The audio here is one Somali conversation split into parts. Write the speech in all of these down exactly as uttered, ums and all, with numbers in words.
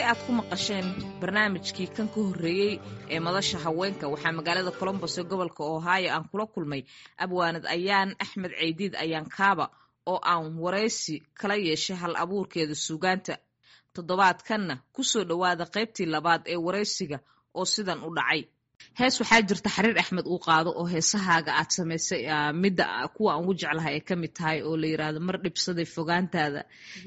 aad ku maqasheen barnaamijkii kan ka horreeyey ee madasha haweenka waxaa magaalada Columbus ee gobolka Ohio aan kula kulmay abwaanad ayaan Axmed Ceydiid ayaan kaaba oo aan wareysi kala yeeshay hal abuurkeeda suugaanta toddobaadkanna ku soo dhawaada qaybtii labaad ee wareysiga oo sidan u dhacay. hees waxaa jirta Xariir Axmed uu qaado oo heesahaaga aad samaysay midda kuwa aan ugu jeclahay ay kamid tahay oo la yiraahdo mar dhibsaday fogaantaada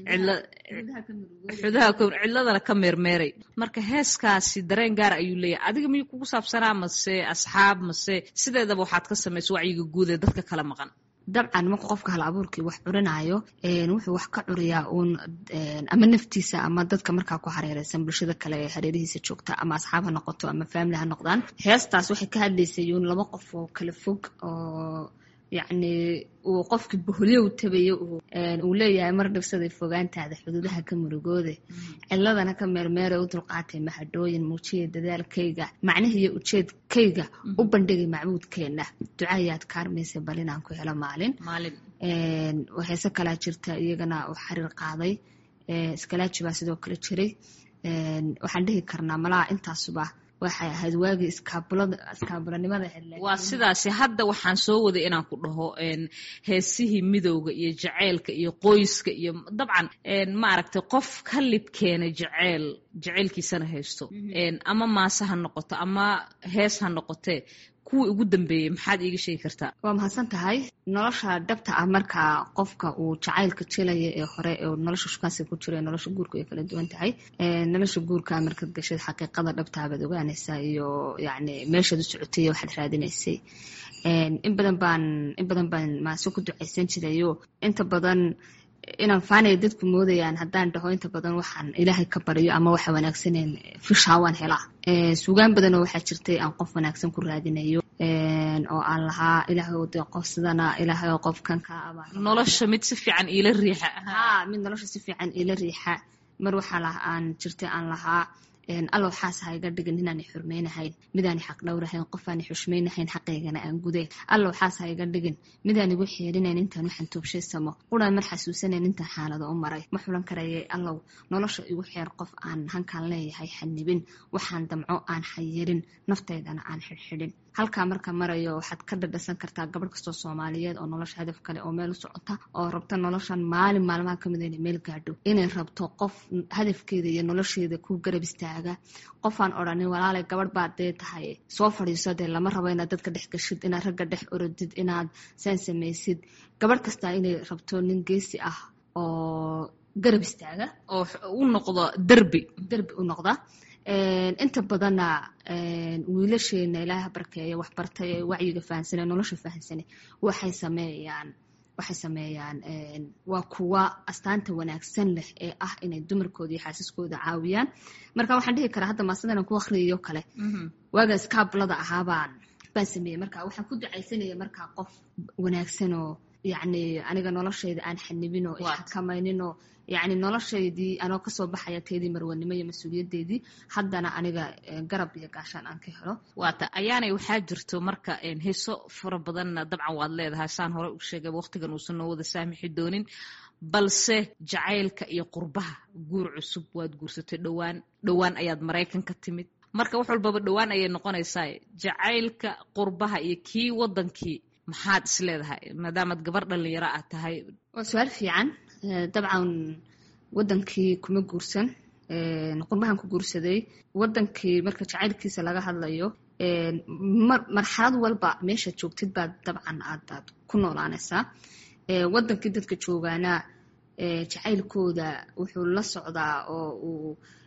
xudaha cidladana ka meermeeray. marka heeskaasi dareen gaar ayuu leeyahay, adiga miyuu kugu saabsanaa mase asxaab mase sideedaba waxaad ka samaysay wacyiga guud ee dadka kala maqan? dabcan marka qofka hal abuurkii wax curinayo wuxuu wax ka curiyaa uun ama naftiisa ama dadka markaa ku hareeraysan bulshada kale ee hareerihiisa joogta ama asxaab ha noqoto ama family ha noqdaan. heestaas waxay ka hadlaysay uun laba qof oo kala fog oo yacni uu qofkii boholyow tabayo uu leeyahay mar dhibsaday fogaantaada xuduudaha ka murugooda cidladana ka meermeeray u dulqaatay mahadhooyin muujiya dadaalkayga macnihiiyo ujeedkayga u bandhigay macbuudkeenna ducaayaad kaarmaysa bal inaan ku helo maalin maalin heese kalaa jirta iyagana uu Xariir qaaday iskalaaji baa sidoo kale jiray. waxaan dhihi karnaa malaha intaasuba waxay ahayd waagii iskaabulada iskaabulanimada xilliga waa sidaasi. hadda waxaan soo waday inaan ku dhaho heesihii midowga iyo jaceylka iyo qoyska iyo dabcan ma aragtay qof ka libkeena jaceyl jaceylkiisana haysto ama maase ha noqoto ama hees ha noqotee kuwii ugu dambeeyey maxaad iiga sheegi kartaa? waa mahadsan tahay. nolosha dhabta ah marka qofka uu jacaylka jelaya ee hore ee nolosha shukaansiga ku jira nolosha guurka ay kala duwan tahay. nolosha guurka markaad gashay xaqiiqada dhabta ah baad ogaanaysaa iyo yacni meeshaad u socotay waxaad raadinaysay. in badan baan in badan baan maase ku ducaysan jirayo inta badan inaan faanay dadku moodayaan haddaan dhaho inta badan waxaan ilaahay ka bariyo ama waxa wanaagsaneen fishaawaan helaa. suugaan badan oo waxaa jirtay aan qof wanaagsan ku raadinayo oo aan lahaa ilaahay oo deeqo sidana ilaahay oo qofkan ka aba nolosha mid si fiican ila riixa ha mid nolosha si fiican ila riixa. mar waxa la aan jirtay aan lahaa allow xaas ha iga dhigin inaan xurmeynahayn midaan xaq dhowrahayn qof aan xushmeynahayn xaqeygana aan guday. allow xaas ha iga dhigin midaan igu xeerinayn intaan waxaan toobshay samo quraan mar xasuusanayn intaan xaalado u maray ma xulan karayay. allow nolosha igu xeer qof aan hankaan leeyahay xanibin waxaan damco aan xayirin nafteydana aan xidhxidhin. halkaa marka marayo waxaad ka dhadhasan kartaa gabadh kastoo Soomaaliyeed oo nolosha hadaf kale oo meel u socota oo rabta noloshan maalin maalmaha ka mid inay meel gaadho inay rabto qof hadafkeeda iyo nolosheeda ku garab istaaga. qofaan odhanin walaalay gabadh baad dee tahay soo fadhiiso dee lama rabo inaad dadka dhex gashid inaad ragga dhex orodid inaad saan samaysid. gabadh kastaa inay rabto nin geesi ah oo garab istaaga oo u noqdo derbi derbi u noqda. inta badanna wiilasheena ilaaha barkeeya wax bartay ee wacyiga fahansanay nolosha fahansanay waxay sameeyaan waxay sameeyaan waa kuwa astaanta wanaagsan leh ee ah inay dumarkooda iyo xaasaskooda caawiyaan. marka waxaan dhihi karaa hadda maasadana ku akhriyo kale waaga iskaabulada ahaa baan baan sameeyey. marka waxaan ku ducaysanaya markaa qof wanaagsan oo yacni aniga noloshayda aan xanibin oo xakamaynin oo yacni noloshaydii anoo kasoo baxaya teedii marwanimo iyo mas-uuliyadeedii haddana aniga garab iyo gaashaan aan ka helo. waata ayaanay waxaa jirto marka heeso fara badanna dabcan waad leedahay saan hore u sheegay waqtigan uusan noo wada saamixi doonin balse jacaylka iyo qurbaha guur cusub waad guursatay dhowaan dhowaan ayaad Maraykan ka timid marka wax walbaba dhowaan ayay noqonaysaa. jacaylka qurbaha iyo kii wadankii maxaad is leedahay maadaamaad gabar dhalinyaro ah tahay? waa su'aal fiican. dabcan wadankii kuma guursan qurbahan ku guursaday. wadankii marka jacaylkiisa laga hadlayo marxalad walba meesha joogtid baad dabcan aad ku noolaanaysaa. wadankii dadka joogaana jacaylkooda wuxuu la socdaa oo uu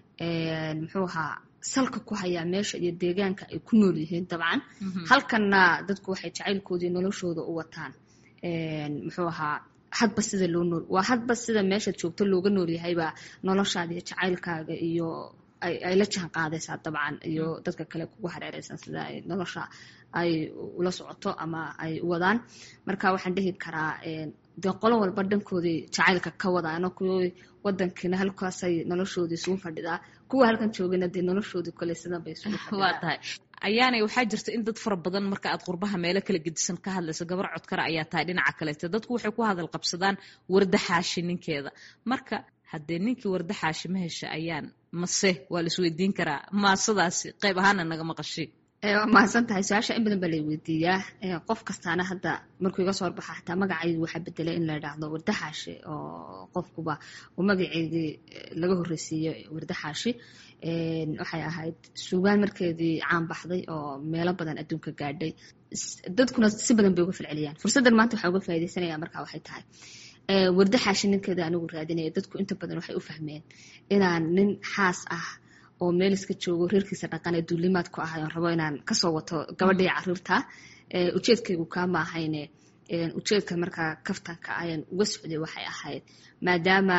muxuu ahaa salka ku hayaa meesha iyo deegaanka ay ku nool yihiin. dabcan halkanna dadku waxay jacaylkoodii noloshooda u wataan muxuu ahaa hadba sida loo nool waa hadba sida meesha joogto looga nool yahaybaa noloshaada iyo jacaylkaaga iyo ay la jaan qaadaysaa dabcan iyo dadka kale kugu hareeraysan sida ay nolosha ay ula socoto ama ay wadaan. marka waxaan dhihi karaa dee qolo walba dhankoodii jacaylka ka wadaano kuwii wadankiina halkaasay noloshoodii isugu fadhidaa kuwa halkan joogana dee noloshoodii kale sidan bay isugu fadhidaa. waa tahay ayaanay waxaa jirta in dad fara badan marka aad qurbaha meelo kala gedisan ka hadlayso gabar codkara ayaa tahay dhinaca kaleeta dadku waxay ku hadal qabsadaan warda xaashi ninkeeda. marka haddee ninkii warda xaashi ma hesha ayaan mase waa la isweydiin karaa maasadaasi qayb ahaana naga maqashay waa mahadsan tahay su-aasha in badan baa lay weydiiyaa qof kastaana hadda markuu iga soo horbaxa xataa magacaygu waxaa bedelay in la idhaahdo warda xaashi oo qofkuba uu magaceydii laga horreysiiyo warda xaashi waxay ahayd suugaan markeedii caan baxday oo meelo badan adduunka gaadhay dadkuna si badan bay uga falceliyaan fursaddan maanta waxaa uga faaidaysanaya markaa waxay tahay warda xaashi ninkeeda anigu raadinaya dadku inta badan waxay u fahmeen inaan nin xaas ah oo meel iska joogo reerkiisa dhaqan ee duulimaad ku ahay oon rabo inaan kasoo wato gabadhii caruurta ujeedkaygu kaama ahayne ujeedka markaa kaftanka ayaan uga socday waxay ahayd maadaama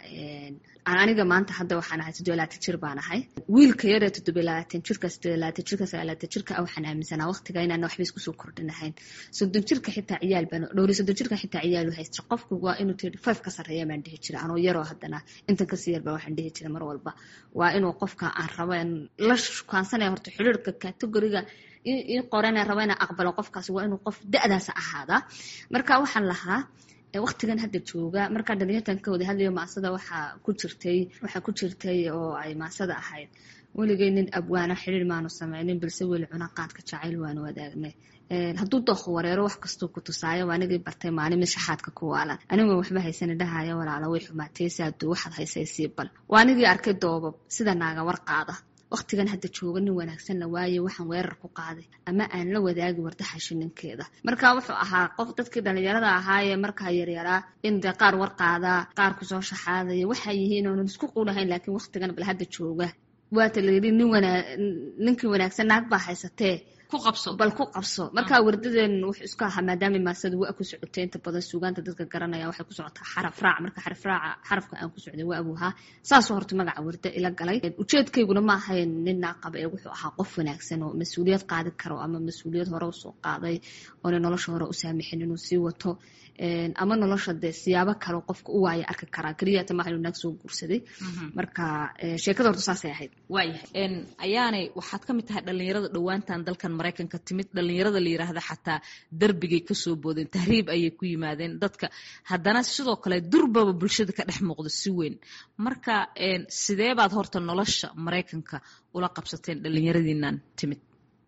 aan aniga maanta hadda waxaan ahay toddoba labaatan jir baan ahay wiilka yaree toddoba labaatan jirka siddeed labaatan jirka sagaal labaatan jirka waxaan aaminsanaa waqtiga inaan waxba isku soo kordhinahayn soddon jirka xitaa ciyaal baan dhowri soddon jirka xitaa ciyaal u haysta qofku waa inuu thirty five ka sarreeya baan dhihi jira anoo yaroo haddana intan kasii yarba waxaan dhihi jira mar walba waa inuu qofka aan rabo la shukaansanaya horta xiriirka categoriga ii qorana rabo inaan aqbalo qofkaasi waa inuu qof da-daasa ahaadaa marka waxaan lahaa waqtigan hadda jooga markaa dhalinyartan ka wada hadlayo maasada waxaa ku jirtay waxaa ku jirtay oo ay maasada ahayd weligay nin abwaana xiriir maanu sameynin balse weli cuna qaadka jacayl waanu wadaagnay hadduu dooqo wareero wax kastuu ku tusaayo waa anigii bartay maalin mid shaxaadka ku waalan anigoo waxba haysana dhahaya walaala way xumaatay saaduu waxaad haysay sii bal waa anigii arkay doobab sida naaga war qaada waqtigan hadda jooga nin wanaagsan la waaye waxaan weerar ku qaaday ama aan la wadaagi warda xaashi ninkeeda marka wuxuu ahaa qof dadkii dhalinyarada ahaayee markaa yaryaraa in dee qaar war qaadaa qaar kusoo shaxaadaya waxaa yihiin oonan isku quulahayn laakiin waqtigan bal hadda jooga waata la yidhi nin wana ninkii wanaagsan naag baa haysatee ku qabso bal ku qabso marka wardaden wuxuu isku ahaa maadaama maasadu waa ku socotay inta badan suugaanta dadka garanaya waxay ku socotaa xaraf raac marka xaraf raaca xarafka aan ku socday waa abuuhaa saasoo horta magaca warda ila galay ujeedkayguna ma ahayn nin naaqaba ee wuxuu ahaa qof wanaagsan oo mas-uuliyad qaadi karo ama mas-uuliyad hore usoo qaaday oona nolosha hore u saamixin inuu sii wato ama nolosha dee siyaabo kale qofka u waaya arki karaa keliyata maaha inuu naag soo guursaday marka sheekada horta saasay ahayd waayahay ayaanay waxaad ka mid tahay dhalinyarada dhowaantan dalkan maraykanka timid dhalinyarada la yiraahda xataa darbigay kasoo boodeen tahriib ayay ku yimaadeen dadka haddana sidoo kale durbaba bulshada ka dhex muuqdo si weyn marka sidee baad horta nolosha maraykanka ula qabsateen dhalinyaradiinan timid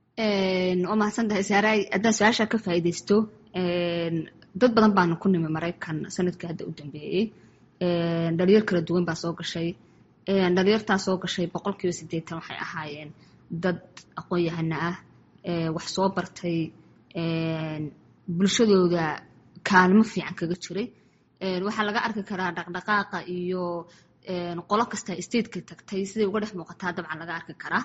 waa mahadsan tahay saaray haddaan su-aasha ka faa'iidaysto dad badan baanu ku nimi maraykan sanadkii hadda u dambeeyey dhalinyar kala duwan baa soo gashay dhalinyartaa soo gashay boqol kiiba siddeetan waxay ahaayeen dad aqoon-yahana ah wax soo bartay bulshadooda kaalmo fiican kaga jiray waxaa laga arki karaa dhaqdhaqaaqa iyo qolo kasta stateka tagtay siday uga dhex muuqataa dabcan laga arki karaa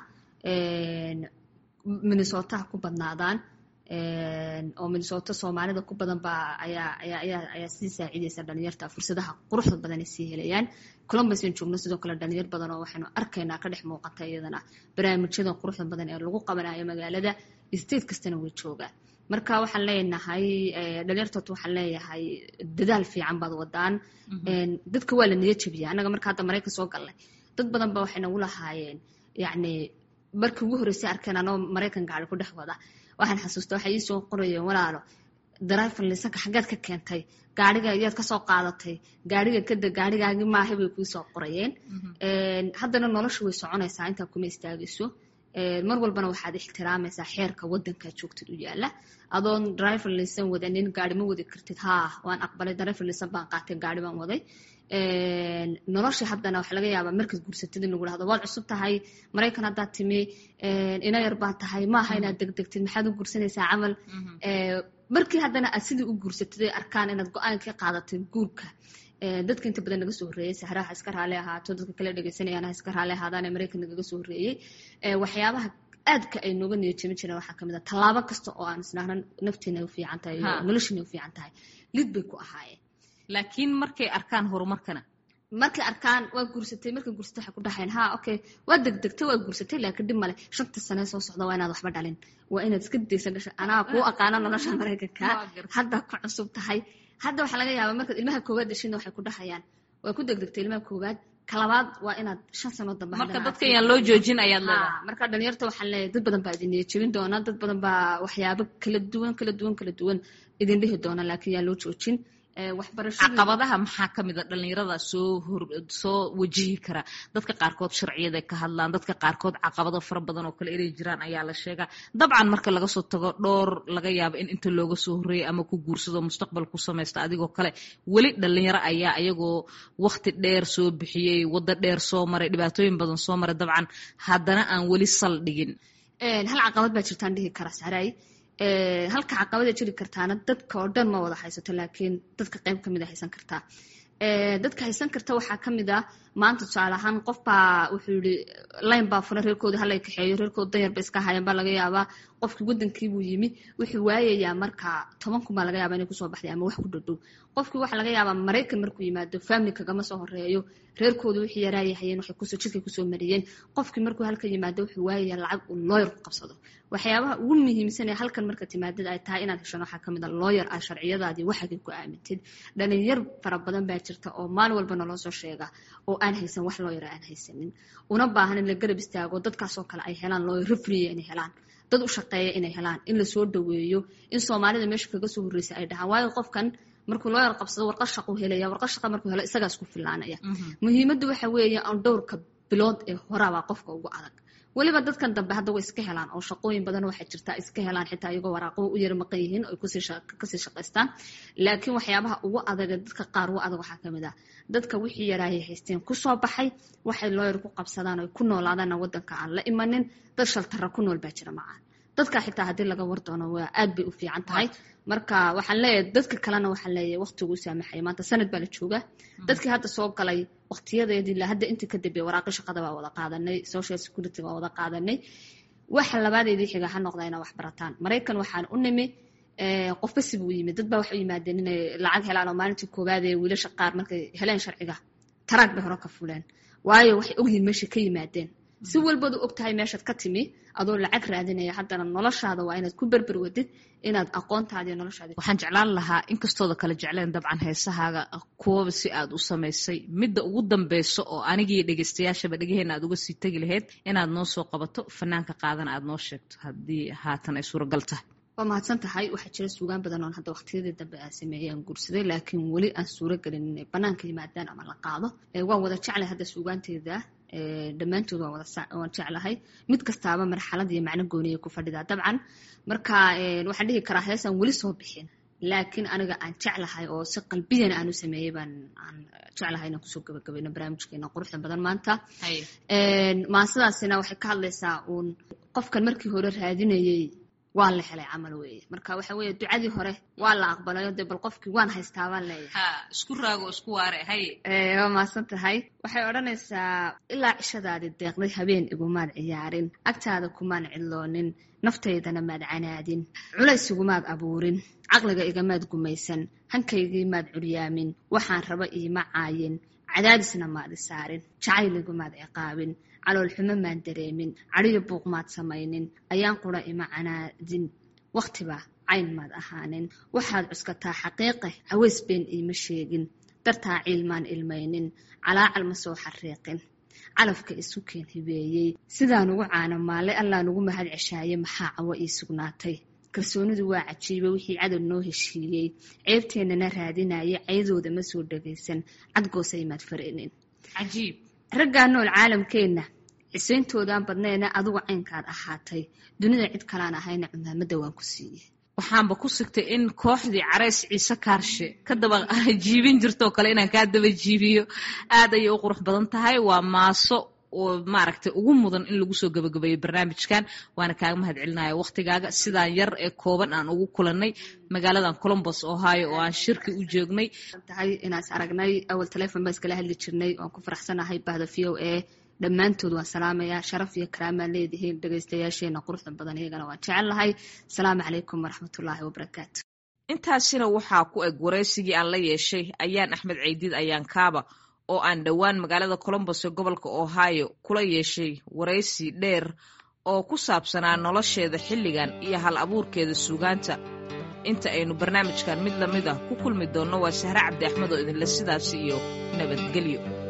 minnesotaha ku badnaadaan oo minnesota soomaalida ku badan baa ayaa ayaa ayaa ayaa sii saacidaysa dhalinyarta fursadaha quruxda badan ay sii helayaan columbus aan joogno sidoo kale dhalinyar badan oo waxaynu arkaynaa ka dhex muuqata iyadana barnaamijyada quruxda badan ee lagu qabanayo magaalada state kastana way joogaan marka waxaan leenahay dhalinyartood waxaan leeyahay dadaal fiican baad wadaan dadka waa la niyad jabiya annaga marka hadda maraykan soo galnay dad badan ba waxay nagu lahaayeen yacni markii ugu horreysay arkeen anoo maraykan gaari ku dhex wada waxaan xasuusta waxay ii soo qorayeen walaalo driver lisanka xaggeed ka keentay gaariga ayaad kasoo qaadatay gaariga kada gaarigaagi maaha bay kuu soo qorayeen haddana nolosha way soconaysaa intaa kuma istaagayso mar walbana waxaad ixtiraamaysaa xeerka wadankaa joogtid u yaala adoon driver lisan wadanin gaari ma wadi kartid haa waan aqbalay driver lisan baan qaatay gaari baan waday nolosha haddana waxa laga yaabaa markaad guursatid in lagu dhahdo waad cusub tahay maraykan haddaad timi ina yar baa tahay maaha inaad degdegtid maxaad u guursanaysaa camal markii haddana aad sidii u guursatid ay arkaan inaad go-aan ka qaadatay guurka dadka inta badan naga soo horreeyey sahraha iska raali ahaato dadka kale dhegeysanayaan iska raali ahaadaan ee maraykan nagaga soo horreeyey waxyaabaha aadka ay nooga niyad jabin jireen waxaa kamid ah tallaabo kasta oo aan isnahnan nafteena u fiican tahay nolosheena u fiican tahay lid bay ku ahaayeen laakiin markay arkaan horumarkana markay arkaan waa guursatay markay guursatay waxay ku dhahayn ha okay waa degdegtay waa guursatay laakiin dhib male shanta sane soo socda waa inaad waxba dhalin waa inaad iska daysan dhasha anaa kuu aqaana nolosha maraykanka hadda ku cusub tahay hadda waxaa laga yaabaa markaad ilmaha koowaad dhashina waxay ku dhahayaan waa ku degdegtay ilmaha koowaad kalabaad waa inaad shan sano dambe marka dadka yaan loo joojin ayaad leedahay marka dhalinyarta waxaan leeyahay dad badan baa idin niyad jebin doona dad badan baa waxyaabo kala duwan kala duwan kala duwan idin dhihi doona laakiin yaan loo joojin waxbarashada caqabadaha maxaa ka mid ah dhalinyarada soo hor soo wajihi kara dadka qaarkood sharciyada ka hadlaan dadka qaarkood caqabado fara badan oo kale inay jiraan ayaa la sheegaa dabcan marka laga soo tago dhowr laga yaabo in inta looga soo horeeyay ama ku guursado mustaqbal ku samaysta adigoo kale weli dhalinyaro ayaa ayagoo waqti dheer soo bixiyey waddo dheer soo maray dhibaatooyin badan soo maray dabcan haddana aan weli sal dhigin hal caqabad baa jirtaan dhihi kara saray halka caqabada jiri kartaana dadka oo dhan ma wada haysato laakiin dadka qayb ka mid a haysan kartaa dadka haysan karta waxaa ka mid ah maanta tusaale ahaan qof baa wuxuu yidhi layn baa furan reerkooda halay kaxeeyo reerkooda danyar ba iska hayan baa laga yaabaa qofkii waddankiibuu yimi wuxuu waayayaa marka toban kun baa laga yaabaa inay kusoo baxday ama wax ku dhadhow qofkii waxaa laga yaabaa maraykan markuu yimaado family kagama soo horeeyo reerkooda wixii yaraayahayeen waxay kusoo jidkay kusoo mariyeen qofkii markuu halka yimaado wuxuu waayayaa lacag uu looyar ku qabsado waxyaabaha ugu muhiimsan ee halkan marka timaadada ay tahay inaad heshan waxaa ka mid a looyar ah sharciyadaadii waxagay ku aamintid dhalinyar fara badan baa jirta oo maalin walba naloo soo sheega oo aan haysan wax looyara aan haysanin una baahan in la garab istaago dadkaasoo kale ay helaan looyar rafriya inay helaan dad u shaqeeya inay helaan in lasoo dhaweeyo in soomaalida meesha kaga soo horreysa ay dhahaan waayo qofkan markuu looyar qabsado warqad shaquu helaya warqad shaqa markuu helo isagaas ku filaanaya muhiimaddu waxa weeye aan dhowrka bilood ee horabaa qofka ugu adag weliba dadkan dambe hadda way iska helaan oo shaqooyin badan waxaa jirta iska helaan xitaa iyagoo waraaqo u yara maqan yihiin oo kasii shaqaystaan laakiin waxyaabaha ugu adaga dadka qaar ugu adag waxaa kamid ah dadka wixii yaraayay haysteen kusoo baxay waxay looyar ku qabsadaan oo ku noolaadaana waddanka aan la imanin dad shaltara ku nool baa jira macaan dadka xitaa haddii laga war doono waa aad bay u fiican tahay marka waxaan leeyahay dadka kalena waxaan leeyahay waqtigu saamaxay maanta sanad baa la joogaa dadkii hadda soo galay waqtiyadeedii la hadda intii ka dambeeyay waraaqi shaqada baa wada qaadanay social security baa wada qaadanay waxa labaadeedii xiga ha noqda inay wax barataan maraykan waxaan u nimi qofba si buu yimid dad baa waxay yimaadeen inay lacag helaan oo maalintii koowaad ee wiilasha qaar markay heleen sharciga taraag bay hore ka fuleen waayo waxay ogyihiin meesha ka yimaadeen si walbadu og tahay meeshaad ka timi adoo lacag raadinaya haddana noloshaada waa inaad ku berber wadid inaad aqoontaada iyo noloshaada waxaan jeclaan lahaa inkastooda kala jecleen dabcan heesahaaga kuwaba si aad u samaysay midda ugu dambeyso oo anigii dhegeystayaashaba dhegaheena aad uga sii tegi lahayd inaad noo soo qabato fanaanka qaadana aad noo sheegto haddii haatan ay suuragal tahay waa mahadsan tahay waxaa jira suugaan badan oon hadda waqtiyadii dambe aan sameeyey aan guursaday laakiin weli aan suuro gelin inay banaanka yimaadaan ama la qaado waan wada jeclay hadda suugaanteeda dhammaantood waan wada waan jeclahay mid kastaaba marxalad iyo macno gooniya ku fadhidaa dabcan marka waxaan dhihi karaa heesaan weli soo bixin laakiin aniga aan jeclahay oo si qalbiyana aan u sameeyey baan aan jeclahay inaan kusoo gabagabayno barnaamijkeena quruxda badan maanta maasadaasina waxay ka hadlaysaa uun qofkan markii hore raadinayey waa la helay camal weeye marka waxa weeye ducadii hore waa la aqbalayo dee bal qofkii waan haystaa baan leeyahay ha isku raago isku waare haye waa mahadsan tahay waxay odhanaysaa ilaa cishadaadii deeqday habeen igumaad ciyaarin agtaada kumaan cidloonin naftaydana maad canaadin culays igumaad abuurin caqliga igamaad gumaysan hankaygii maad curyaamin waxaan raba iima caayin cadaadisna maad isaarin jacayl igumaad ciqaabin caloolxumo maan dareemin cadhiyo buuq maad samaynin ayaan qura ima canaadin wakhtiba cayn maad ahaanin waxaad cuskataa xaqiiqe caways been iima sheegin dartaa ciilmaan ilmaynin calaacal ma soo xariiqin calafka isu keen hibeeyey sidaan ugu caana maallay allaan ugu mahad ceshaaye maxaa cawo ii sugnaatay kalsoonidu waa cajiiba wixii cadow noo heshiiyey ceebteennana raadinaaye caydooda ma soo dhagaysan cadgoosay maad farinin cajiib raggaa nool caalamkeenna cisayntoodan badneena adugu caynkaad ahaatay dunida cid kalaan ahayna cumaamadda waan ku siiyey waxaanba ku sigtay in kooxdii carays ciise kaarshe ka daba jiibin jirtoo kale inaan kaa daba jiibiyo aad ayay u qurux badan tahay waa maaso oo maaragtay ugu mudan in lagu soo gabagabeeyo barnaamijkan waana kaaga mahad celinaya waqtigaaga sidaan yar ee kooban aan ugu kulannay magaaladan Columbus Ohio oo aan shirki u joognay tahay inaas aragnay awal telefoon baa iskala hadli jirnay oo ku faraxsanahay bahda V O A dhammaantood waan salaamayaa sharaf iyo karaama leedahay dhageystayaasheena quruxda badan iyagana waan jecelahay salaamu calaykum waraxmatullaahi wabarakaatu intaasina waxaa ku eg wareysigii aan la yeeshay ayaan Axmed Ceydiid ayaan kaaba oo aan dhowaan magaalada Columbus ee gobolka Ohio kula yeeshay wareysi dheer oo ku saabsanaa nolosheeda xilligan iyo hal abuurkeeda suugaanta inta aynu barnaamijkan mid lamid ah ku kulmi doonno waa Sahra Cabdi Axmed oo idinla sidaas iyo nabadgelyo.